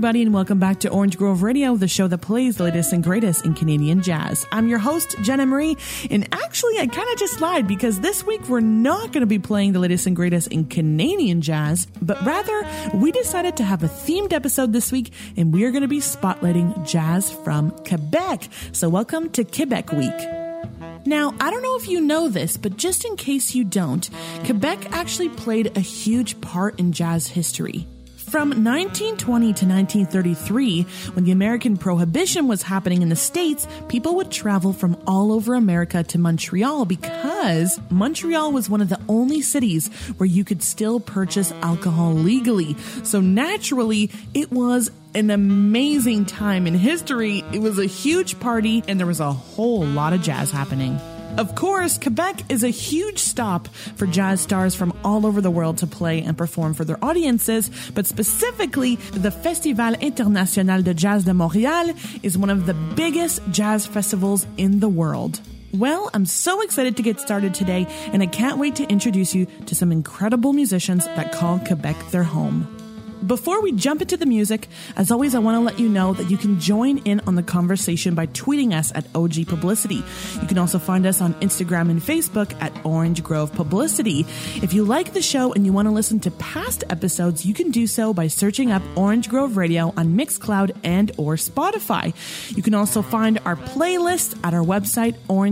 everybody, and welcome back to Orange Grove Radio, the show that plays the latest and greatest in Canadian jazz. I'm your host, Jenna Marie, and actually, I kind of just lied because this week we're not going to be playing the latest and greatest in Canadian jazz, but rather, we decided to have a themed episode this week, and we are going to be spotlighting jazz from Quebec. So welcome to Quebec Week. Now, I don't know if you know this, but just in case you don't, Quebec actually played a huge part in jazz history. From 1920 to 1933, when the American Prohibition was happening in the States, people would travel from all over America to Montreal because Montreal was one of the only cities where you could still purchase alcohol legally. So naturally, it was an amazing time in history. It was a huge party, and there was a whole lot of jazz happening. Of course, Quebec is a huge stop for jazz stars from all over the world to play and perform for their audiences, but specifically, the Festival International de Jazz de Montréal is one of the biggest jazz festivals in the world. Well, I'm so excited to get started today, and I can't wait to introduce you to some incredible musicians that call Quebec their home. Before we jump into the music, as always, I want to let you know that you can join in on the conversation by tweeting us at OG Publicity. You can also find us on Instagram and Facebook at Orange Grove Publicity. If you like the show and you want to listen to past episodes, you can do so by searching up Orange Grove Radio on Mixcloud and or Spotify. You can also find our playlist at our website,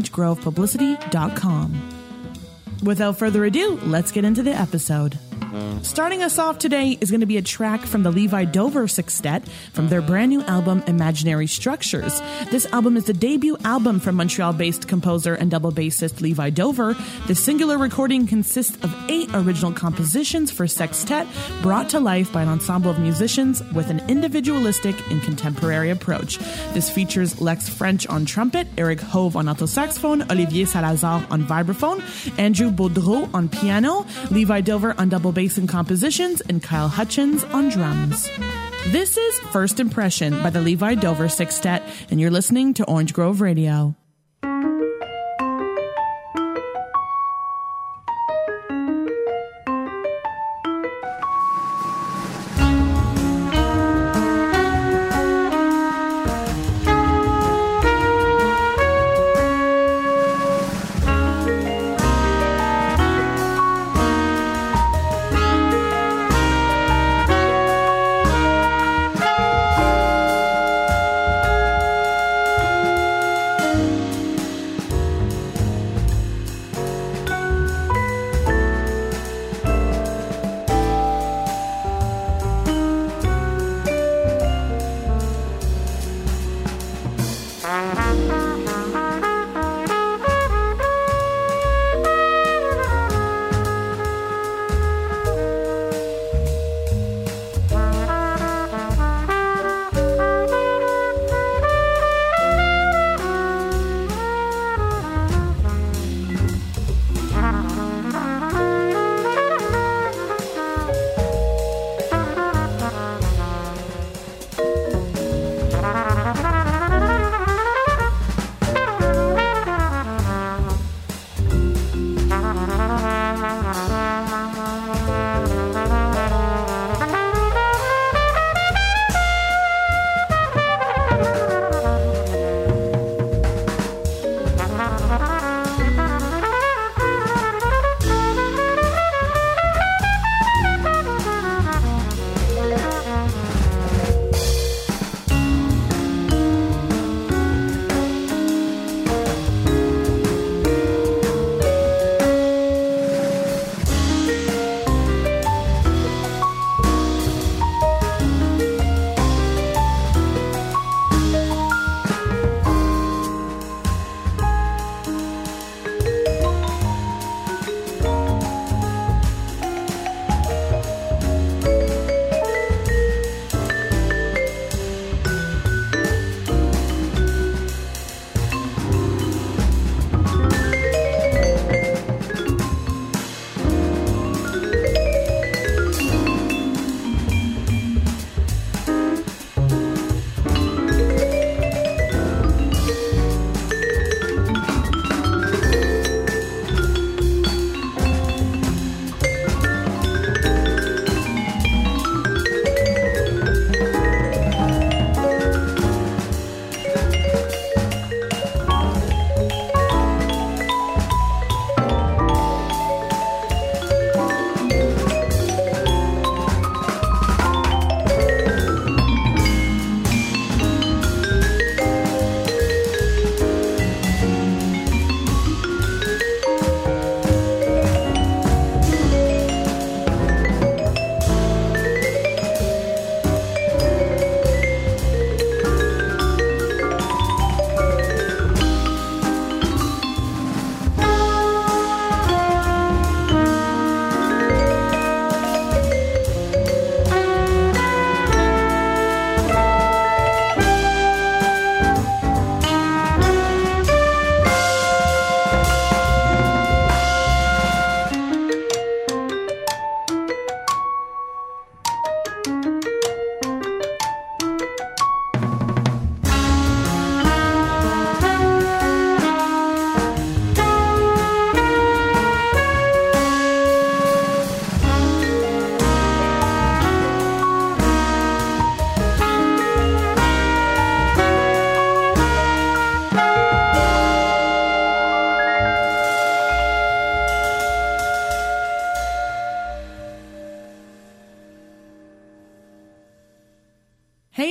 orangegrovepublicity.com. Without further ado, let's get into the episode. Starting us off today is going to be a track from the Levi Dover Sextet from their brand new album, Imaginary Structures. This album is the debut album from Montreal-based composer and double bassist Levi Dover. The singular recording consists of 8 original compositions for sextet brought to life by an ensemble of musicians with an individualistic and contemporary approach. This features Lex French on trumpet, Eric Hove on alto saxophone, Olivier Salazar on vibraphone, Andrew Baudreau on piano, Levi Dover on double bass and compositions, and Kyle Hutchins on drums. This is First Impression by the Levi Dover Sextet, and you're listening to Orange Grove Radio.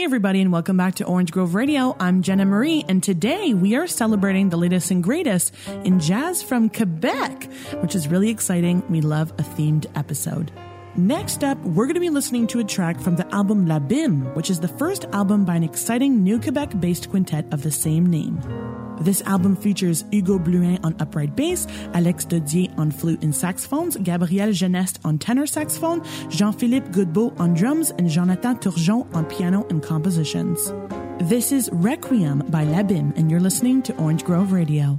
everybody, and welcome back to Orange Grove Radio. I'm Jenna Marie, and today we are celebrating the latest and greatest in jazz from Quebec, which is really exciting. We love a themed episode. Next up, we're going to be listening to a track from the album L'Abîme, which is the first album by an exciting new Quebec-based quintet of the same name. This album features Hugo Blouin on upright bass, Alex Dodier on flute and saxophones, Gabriel Geneste on tenor saxophone, Jean-Philippe Godbout on drums, and Jonathan Turgeon on piano and compositions. This is Requiem by L'Abîme, and you're listening to Orange Grove Radio.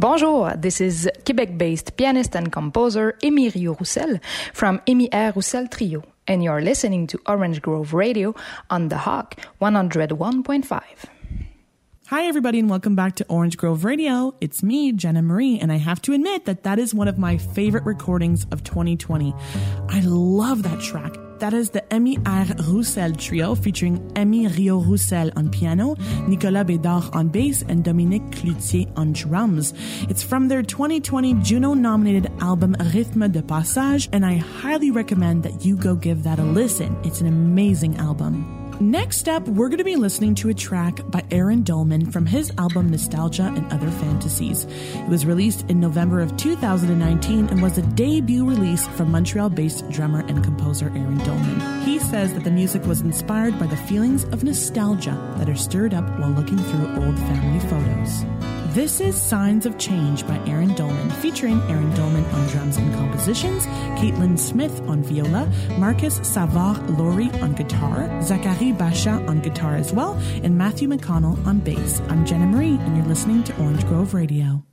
Bonjour, this is Quebec-based pianist and composer Amy Rio-Roussel from Amy R. Roussel Trio, and you're listening to Orange Grove Radio on The Hawk 101.5. Hi, everybody, and welcome back to Orange Grove Radio. It's me, Jenna Marie, and I have to admit that is one of my favorite recordings of 2020. I love that track. That is the Amy R. Roussel Trio featuring Amy Rio-Roussel on piano, Nicolas Bédard on bass, and Dominique Cloutier on drums. It's from their 2020 Juno-nominated album Rythme de Passage, and I highly recommend that you go give that a listen. It's an amazing album. Next up, we're going to be listening to a track by Aaron Dolman from his album Nostalgia and Other Fantasies. It was released in November of 2019 and was a debut release from Montreal-based drummer and composer Aaron Dolman. He says that the music was inspired by the feelings of nostalgia that are stirred up while looking through old family photos. This is Signs of Change by Aaron Dolman, featuring Aaron Dolman on drums and compositions, Caitlin Smith on viola, Marcus Savard-Laurie on guitar, Zachary Bachat on guitar as well, and Matthew McConnell on bass. I'm Jenna Marie, and you're listening to Orange Grove Radio.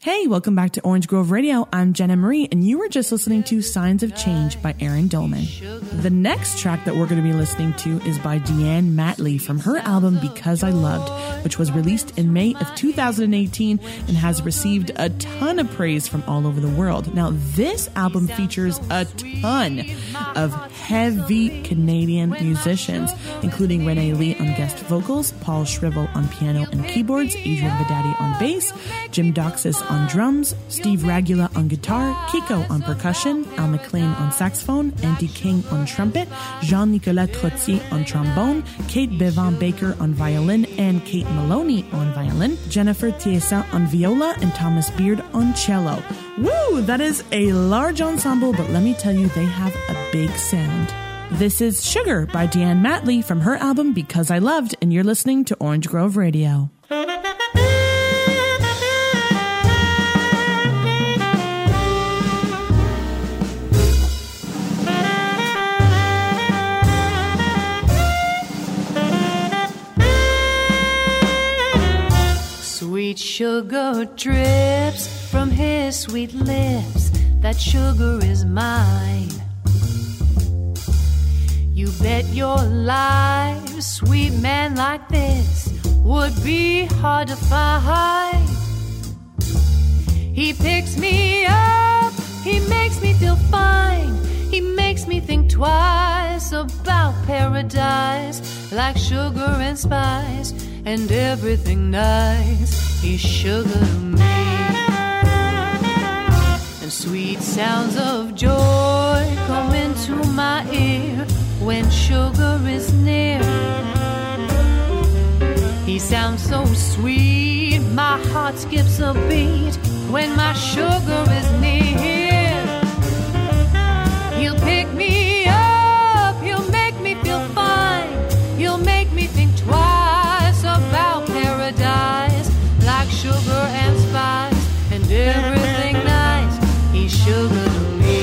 Hey, welcome back to Orange Grove Radio. I'm Jenna Marie, and you were just listening to Signs of Change by Aaron Dolman. The next track that we're going to be listening to is by Deanne Matley from her album Because I Loved, which was released in May of 2018 and has received a ton of praise from all over the world. Now, this album features a ton of heavy Canadian musicians, including Renee Lee on guest vocals, Paul Shrivel on piano and keyboards, Adrian Vidadi on bass, Jim Doxis on drums, Steve Ragula on guitar, Kiko on percussion, Al McLean on saxophone, Andy King on trumpet, Jean-Nicolas Trottier on trombone, Kate Bevan-Baker on violin and Kate Maloney on violin, Jennifer Thiessin on viola, and Thomas Beard on cello. Woo! That is a large ensemble, but let me tell you, they have a big sound. This is Sugar by Deanne Matley from her album Because I Loved, and you're listening to Orange Grove Radio. Sweet sugar drips from his sweet lips. That sugar is mine. You bet your life, sweet man like this would be hard to find. He picks me up, he makes me feel fine. He makes me think twice about paradise, like sugar and spice and everything nice. He's sugar to me. And sweet sounds of joy come into my ear when sugar is near. He sounds so sweet, my heart skips a beat when my sugar is near. He'll pick me up, he'll make me feel fine. He'll make me think twice about paradise, like sugar and spice and everything nice. He's sugar to me.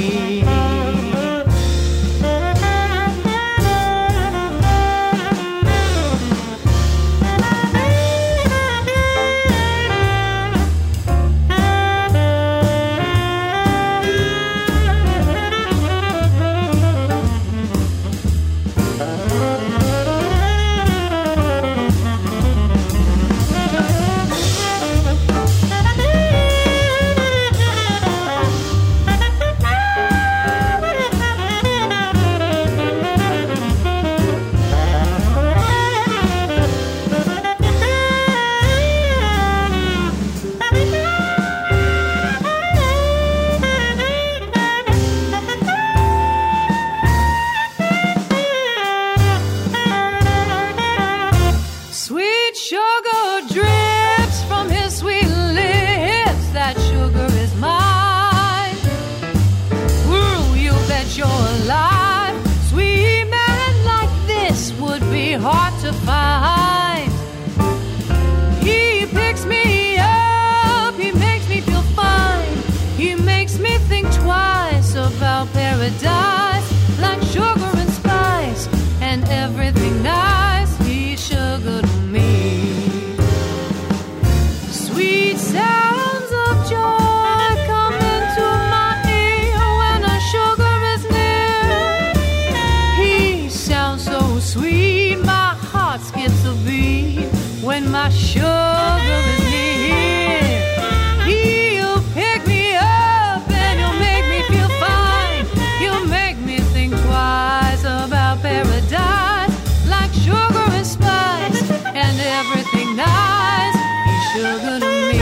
My sugar is near. He'll pick me up and he'll make me feel fine. He'll make me think twice about paradise, like sugar and spice and everything nice. He's sugar to me.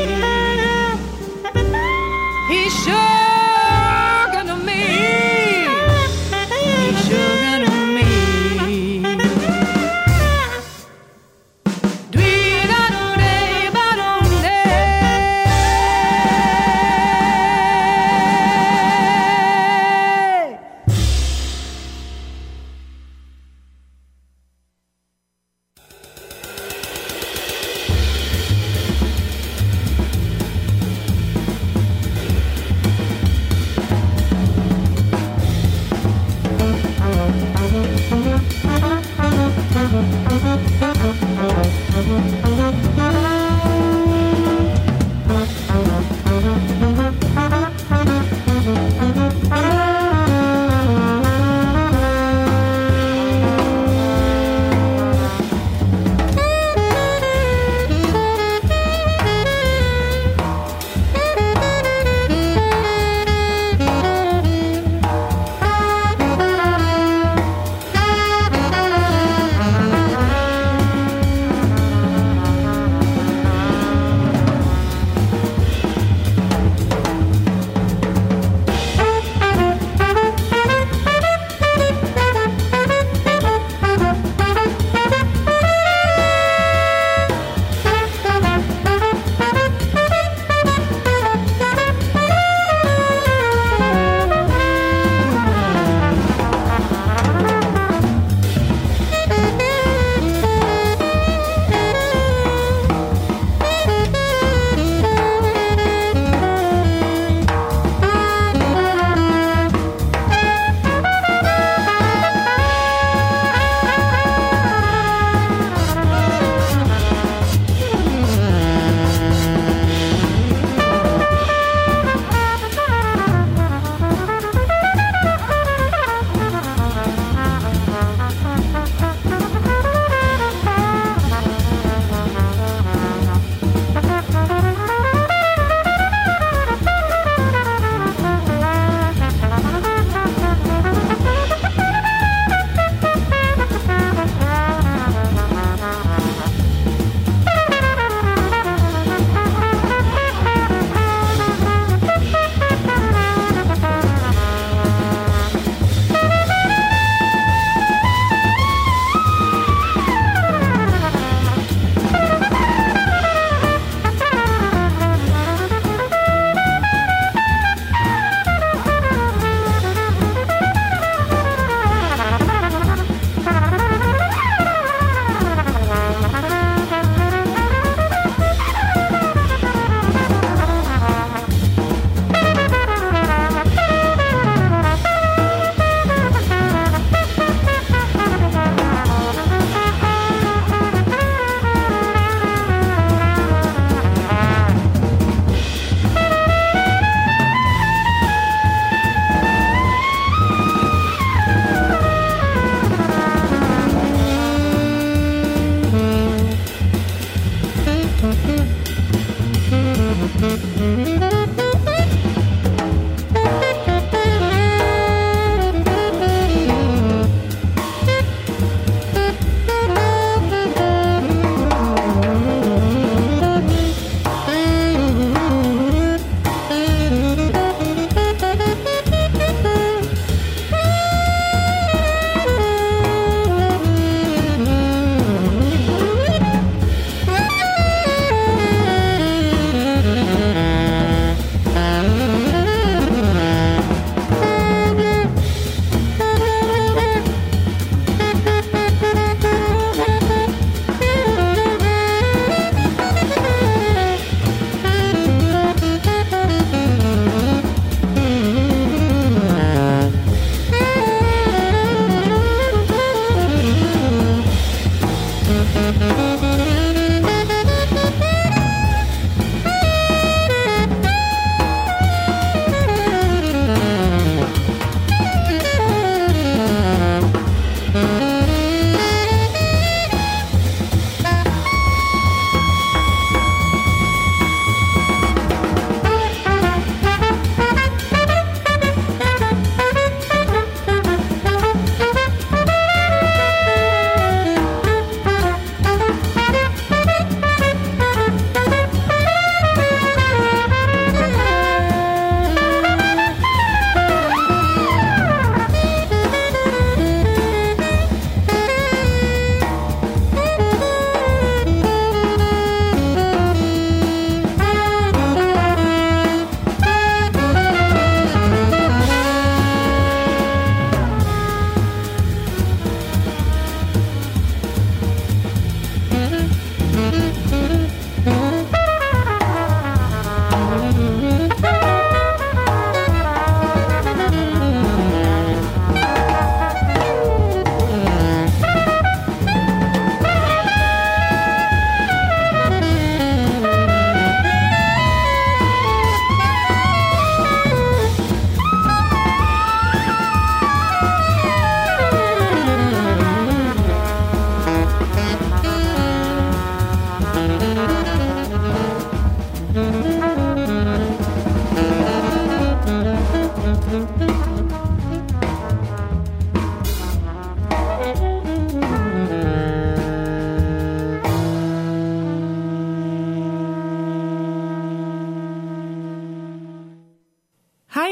He's sugar to me. He's sugar to me.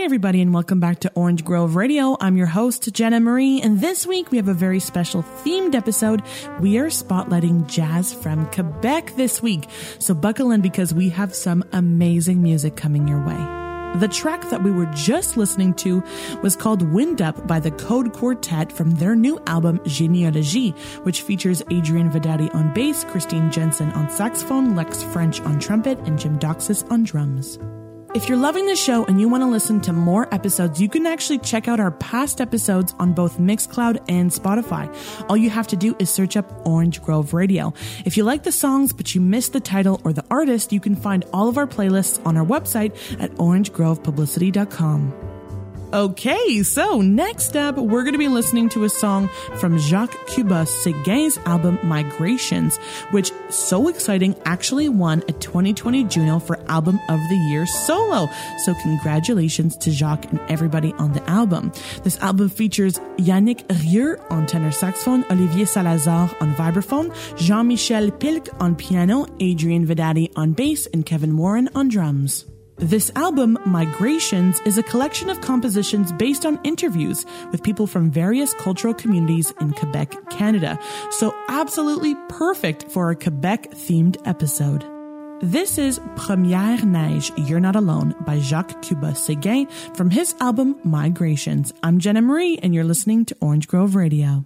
everybody, and welcome back to Orange Grove Radio. I'm your host, Jenna Marie, and this week we have a very special themed episode. We are spotlighting jazz from Quebec this week, so buckle in because we have some amazing music coming your way. The track that we were just listening to was called Wind Up by the Code Quartet from their new album Généalogie, which features Adrian Vedati on bass, Christine Jensen on saxophone, Lex French on trumpet, and Jim Doxis on drums. If you're loving the show and you want to listen to more episodes, you can actually check out our past episodes on both Mixcloud and Spotify. All you have to do is search up Orange Grove Radio. If you like the songs but you missed the title or the artist, you can find all of our playlists on our website at orangegrovepublicity.com. Okay, so next up, we're going to be listening to a song from Jacques Cuba Séguin's album Migrations, which, so exciting, actually won a 2020 Juno for Album of the Year solo. So congratulations to Jacques and everybody on the album. This album features Yannick Rieu on tenor saxophone, Olivier Salazar on vibraphone, Jean-Michel Pilk on piano, Adrian Vedati on bass, and Kevin Warren on drums. This album, Migrations, is a collection of compositions based on interviews with people from various cultural communities in Quebec, Canada. So absolutely perfect for a Quebec-themed episode. This is Première Neige, You're Not Alone by Jacques Cuba Séguin from his album Migrations. I'm Jenna Marie, and you're listening to Orange Grove Radio.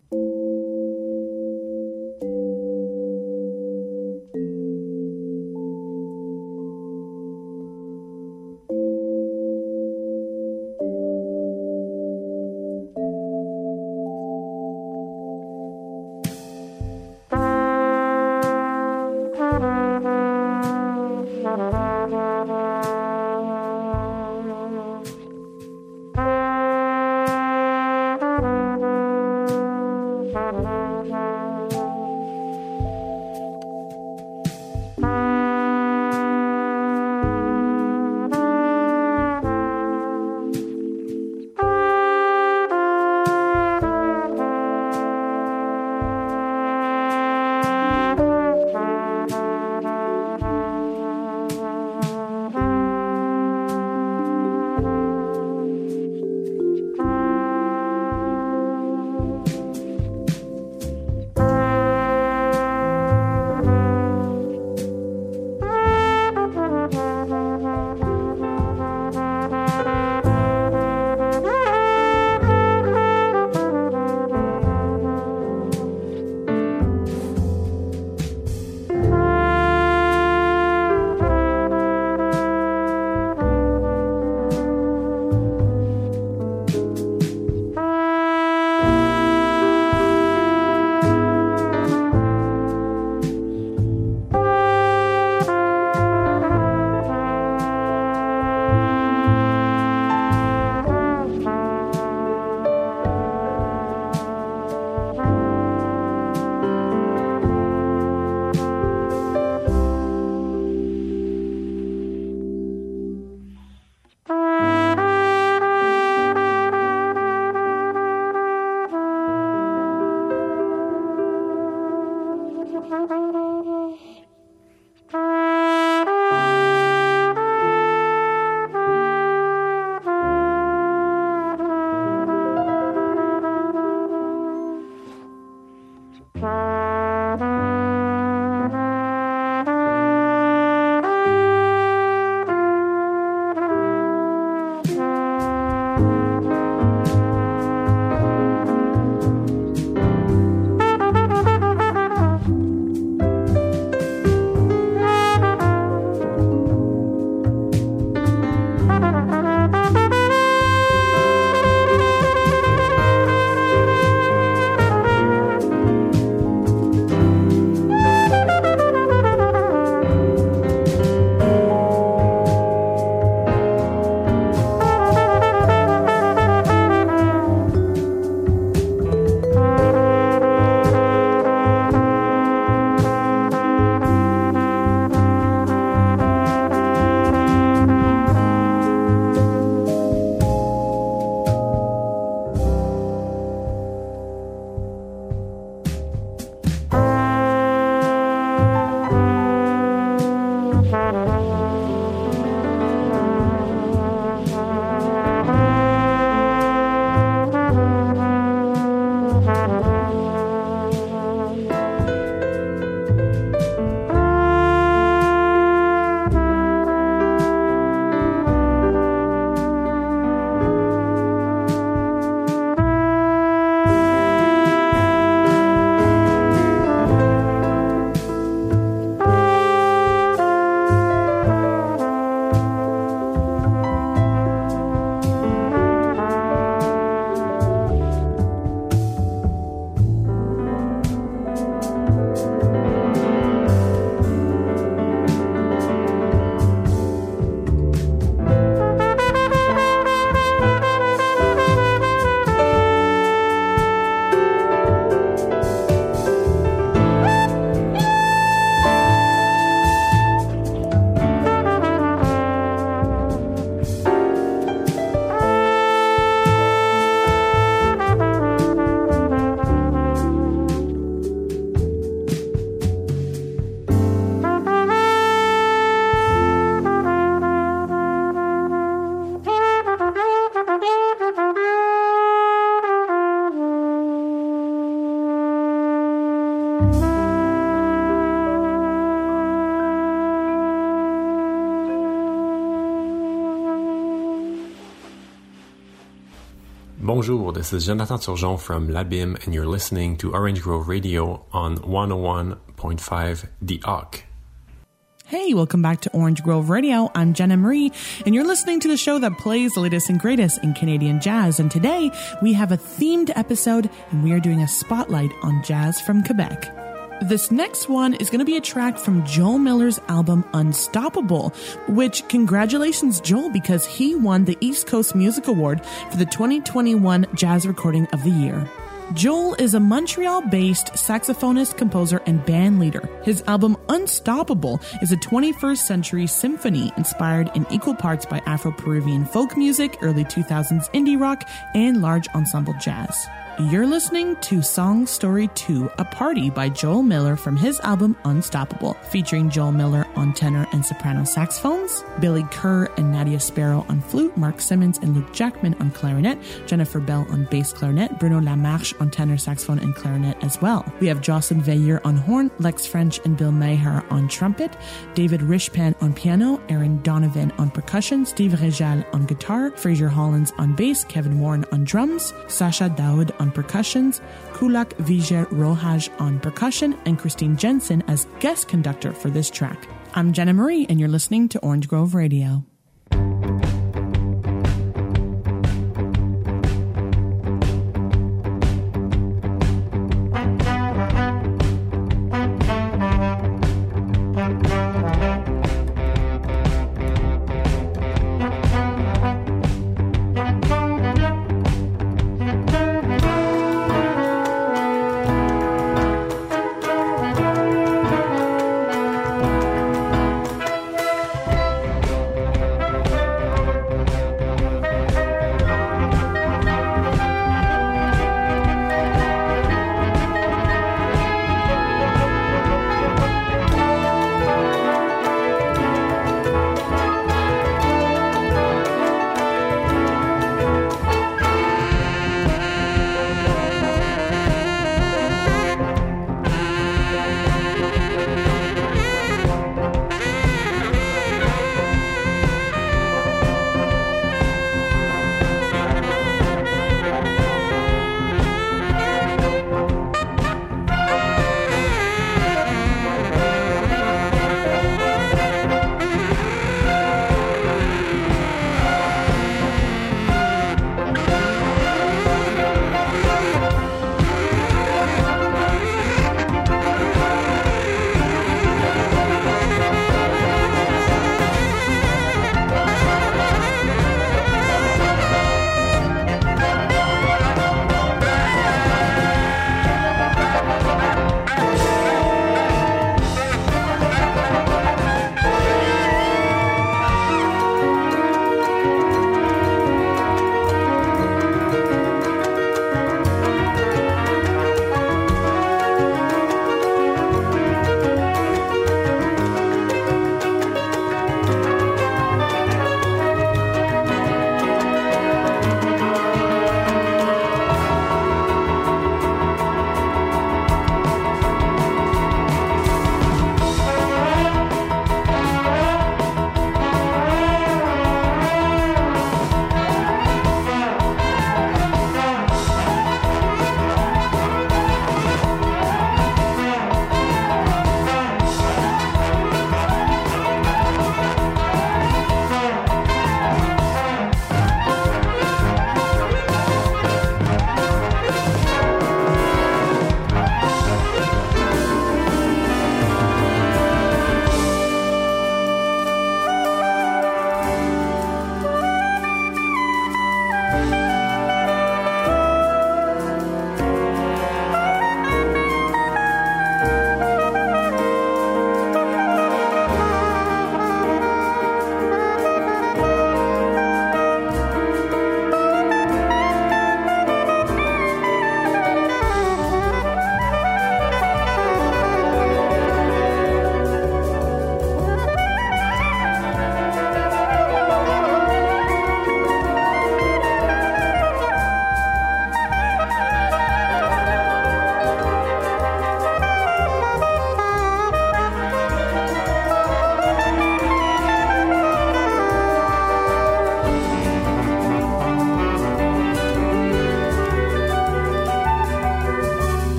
Bonjour, this is Jonathan Turgeon from L'Abîme, and you're listening to Orange Grove Radio on 101.5 The Hawk. Hey, welcome back to Orange Grove Radio. I'm Jenna Marie, and you're listening to the show that plays the latest and greatest in Canadian jazz. And today, we have a themed episode, and we are doing a spotlight on jazz from Quebec. This next one is going to be a track from Joel Miller's album Unstoppable, which, congratulations, Joel, because he won the East Coast Music Award for the 2021 Jazz Recording of the Year. Joel is a Montreal-based saxophonist, composer, and band leader. His album Unstoppable is a 21st century symphony inspired in equal parts by Afro-Peruvian folk music, early 2000s indie rock, and large ensemble jazz. You're listening to Song Story 2, A Party by Joel Miller from his album Unstoppable, featuring Joel Miller on tenor and soprano saxophones, Billy Kerr and Nadia Sparrow on flute, Mark Simmons and Luke Jackman on clarinet, Jennifer Bell on bass clarinet, Bruno Lamarche on tenor saxophone and clarinet as well. We have Jocelyn Veilleur on horn, Lex French and Bill Maher on trumpet, David Rishpan on piano, Aaron Donovan on percussion, Steve Rejal on guitar, Fraser Hollins on bass, Kevin Warren on drums, Sasha Daoud on percussions, Kulak Vijay Rohaj on percussion, and Christine Jensen as guest conductor for this track. I'm Jenna Marie, and you're listening to Orange Grove Radio.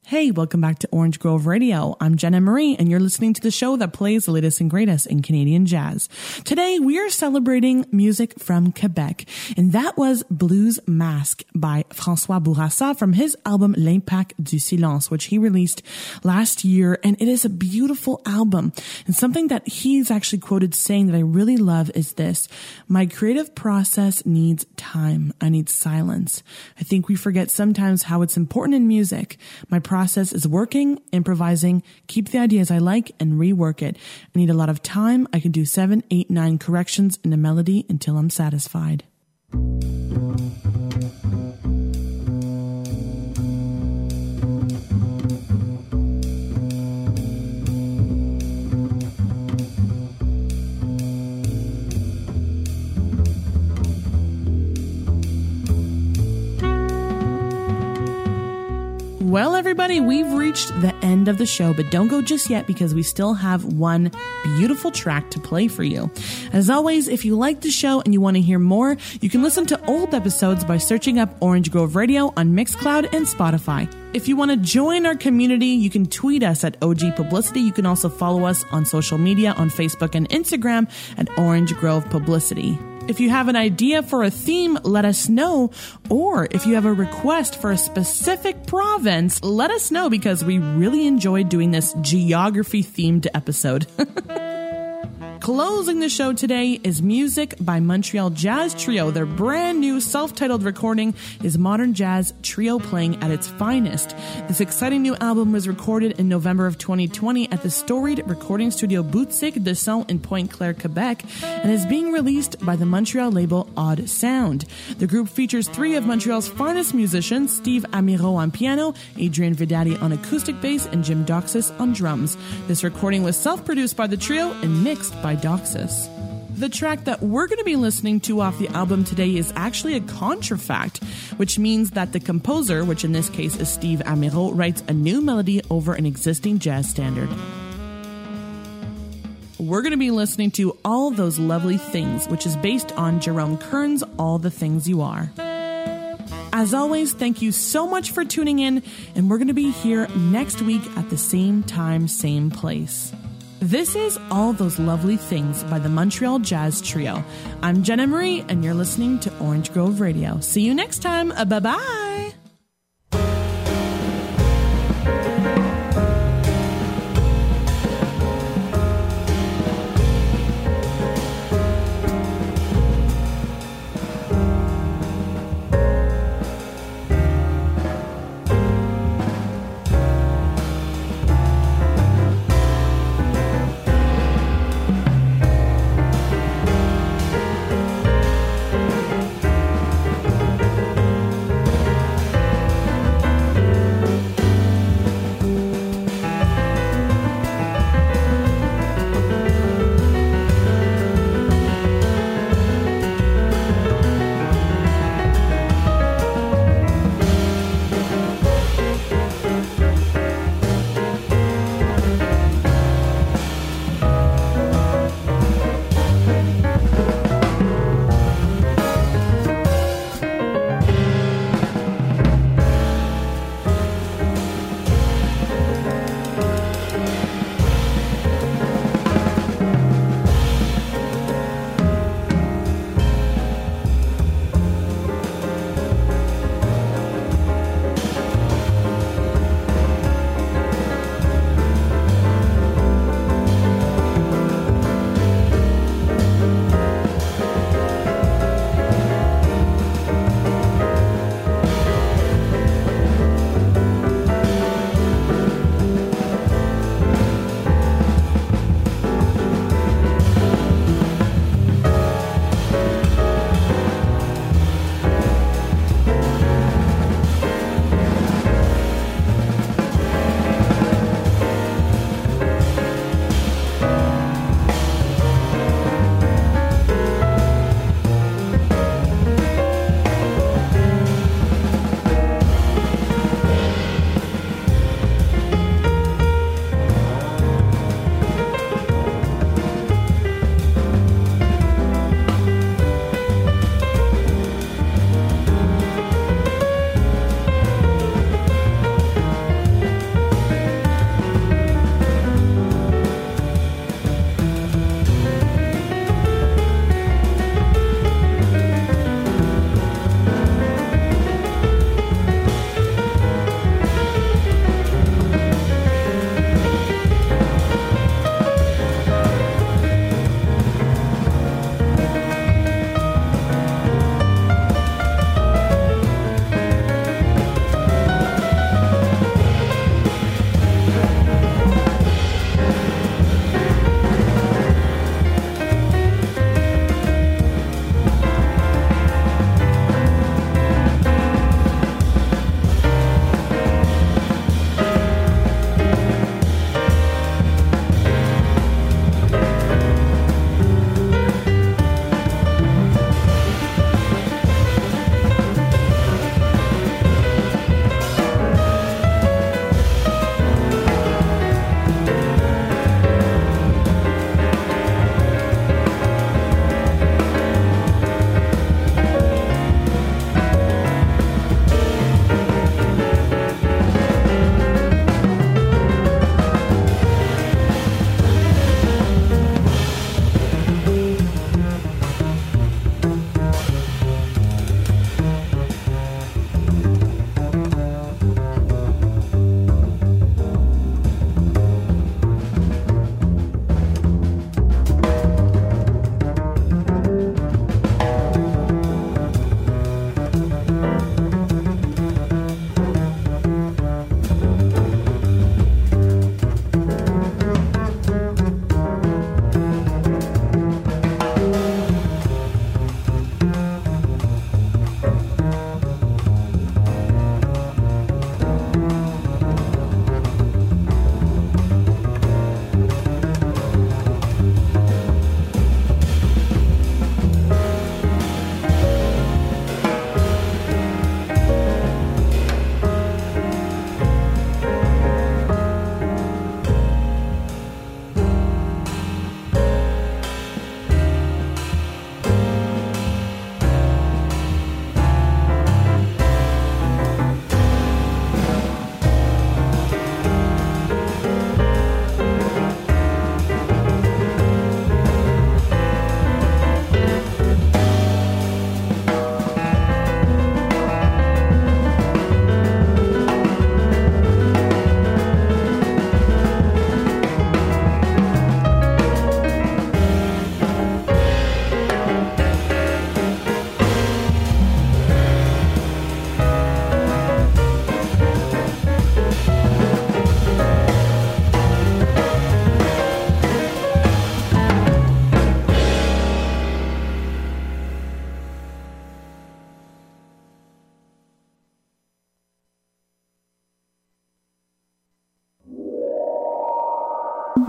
Hey, welcome back to Orange Grove Radio. I'm Jenna Marie, and you're listening to the show that plays the latest and greatest in Canadian jazz. Today, we are celebrating music from Quebec, and that was Blues Masque by François Bourassa from his album L'Impact du Silence, which he released last year, and it is a beautiful album. And something that he's actually quoted saying that I really love is this: my creative process needs time. I need silence. I think we forget sometimes how it's important in music. My process is working, improvising, keep the ideas I like, and rework it. I need a lot of time. I can do 7, 8, 9 corrections in a melody until I'm satisfied. Well, everybody, we've reached the end of the show, but don't go just yet because we still have one beautiful track to play for you. As always, if you like the show and you want to hear more, you can listen to old episodes by searching up Orange Grove Radio on Mixcloud and Spotify. If you want to join our community, you can tweet us at OG Publicity. You can also follow us on social media on Facebook and Instagram at Orange Grove Publicity. If you have an idea for a theme, let us know. Or if you have a request for a specific province, let us know because we really enjoyed doing this geography-themed episode. Closing the show today is music by Montreal Jazz Trio. Their brand new self-titled recording is modern jazz trio playing at its finest. This exciting new album was recorded in November of 2020 at the storied recording studio Boutique de Son in Pointe-Claire, Quebec, and is being released by the Montreal label Odd Sound. The group features 3 of Montreal's finest musicians: Steve Amiro on piano, Adrian Vidali on acoustic bass, and Jim Doxis on drums. This recording was self-produced by the trio and mixed by Doxis. The track that we're going to be listening to off the album today is actually a contrafact, which means that the composer, which in this case is Steve Amiro, writes a new melody over an existing jazz standard. We're going to be listening to All Those Lovely Things, which is based on Jerome Kern's All the Things You Are. As always, thank you so much for tuning in, and we're going to be here next week at the same time, same place. This is All Those Lovely Things by the Montreal Jazz Trio. I'm Jenna Marie, and you're listening to Orange Grove Radio. See you next time. Bye-bye.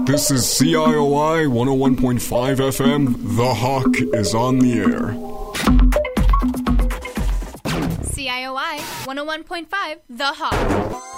This is CIOI 101.5 FM. The Hawk is on the air. CIOI 101.5 The Hawk.